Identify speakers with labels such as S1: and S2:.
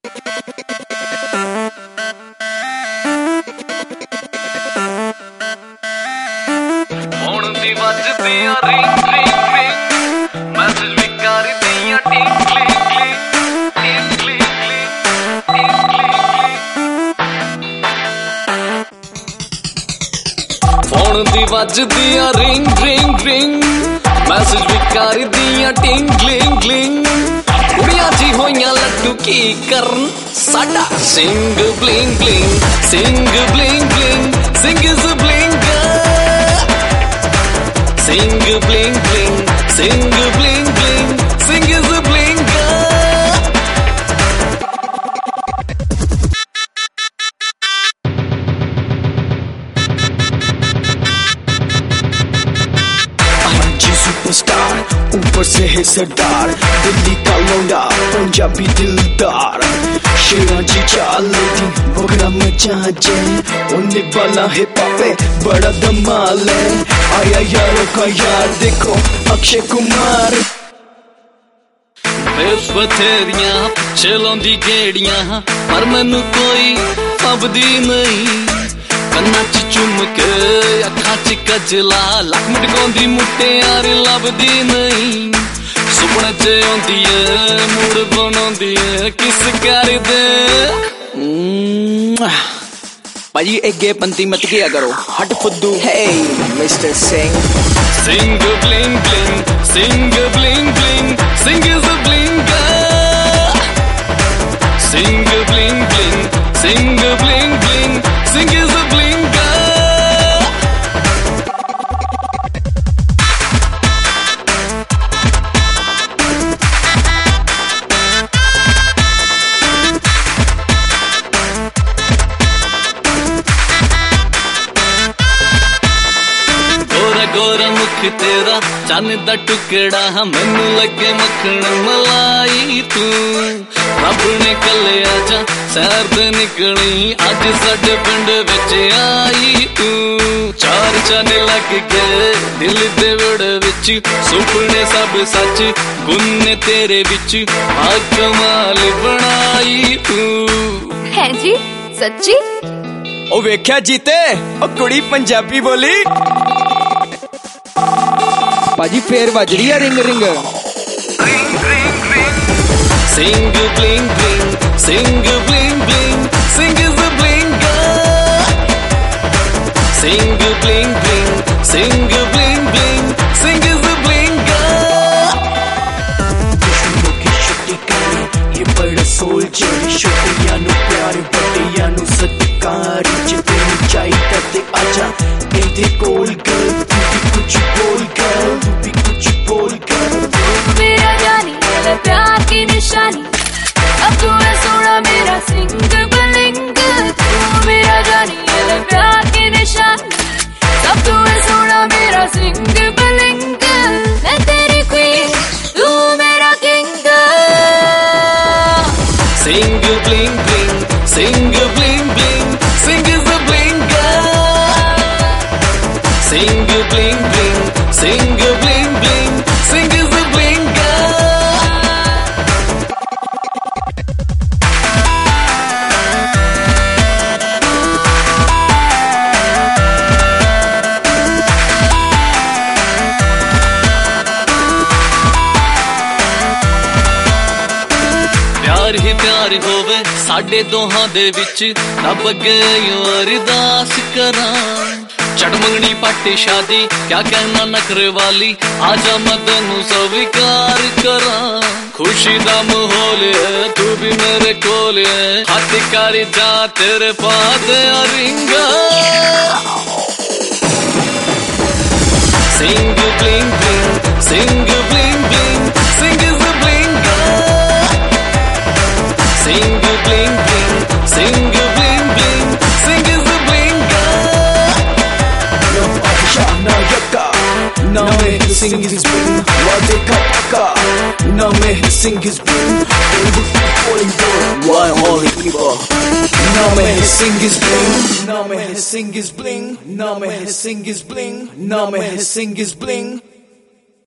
S1: Phone दी वजदियां ring ring ring message भी करदियां ting click click ting click click ting click. Phone दी वजदियां रिंग रिंग रिंग मैसेज भी करदियां टिंग क्लिक क्लिक। कुड़ियां जी होइयां लड्डू की करन साडा Singh bling bling Singh bling bling Singh is bling Sing bling bling, sing bling bling, sing is a bling.
S2: जी सुपरस्टार ऊपर से है सरदार, दिल्ली का लौंडा पंजाबी दिलदार, शेरा जी चाल दी बगड़ा मचा जाए, उन्हें वाला है पापे बड़ा धमाल है, आया यारों का यार देखो अक्षय कुमार।
S1: बथेरियां चलाउंदी गेड़ियां पर मैनू कोई फबदी नहीं, कन्ना च चुमक अखां च कजला लक मटकाउंदी मुटियार लभदी नहीं, सुपने च आउंदी है मूड बनाउंदी है किस कर दे।
S2: भाजी एक गे पंती मत किया करो हट फुद्दू। Hey mister Singh
S1: Singh bling bling Singh bling bling Singh is a bling Singh bling bling Singh bling bling Singh is a bling. गोरा मुख तेरा चन्न दा टुकड़ा मैनू लगे मक्खन मलाई, तू रब ने कलिया जा सैर ते निकली अज साडे पिंड विच आई, तू चार चन्न लग गए दिल दे वड़ विच, सुपने सब सच गुन तेरे विच आ कमाल बनाई तू।
S3: है जी सच्ची?
S2: ओ वेख्या जीते ओ कुड़ी पंजाबी बोली भाजी फेर वज रही है ring ring
S1: Singh bling bling Singh bling bling Singh is a bling Singh bling bling Singh bling bling Singh is a bling.
S2: की छुट्टी करे ये बड़ा सोल्जर, छोटियां नु प्यार बड़ियां नु सत्कार, जे तेनू चाहिदा ते आजा मेरे कोल गर्ल, तू भी कुछ बोल गर्ल, तू भी कुछ बोल गर्ल।
S3: मेरा जानी मेरे प्यार की निशानी, अब तू है सोना मेरा सिंग ब्लिंग, तू मेरा जानी मेरे प्यार की निशानी, अब तू है सोना मेरा सिंग ब्लिंग, मैं तेरी क्वीन तू मेरा king.
S1: Singh bling bling Singh bling bling Singh is a bling Singh bling bling Singh bling bling Singh is a bling. प्यार ही प्यार होवे साडे दोहां दे विच, रब अगे अरदास करां, चढ़ मंगनी पाटे शादी क्या कहना नखरे वाली, आजा मैं तेनू स्वीकार करां, खुशी दा माहौल है तू भी मेरे कोल है, हाथ कर जा तेरे पाद रिंगा। Singh bling bling Singh bling bling Singh is a bling Singh bling bling Singh bling bling Singh is a bling.
S2: Now me sing his bling, while they come now me sing his bling, falling down, why holy people. Now me sing his bling, now me sing his bling, now me sing his bling, now me sing his bling.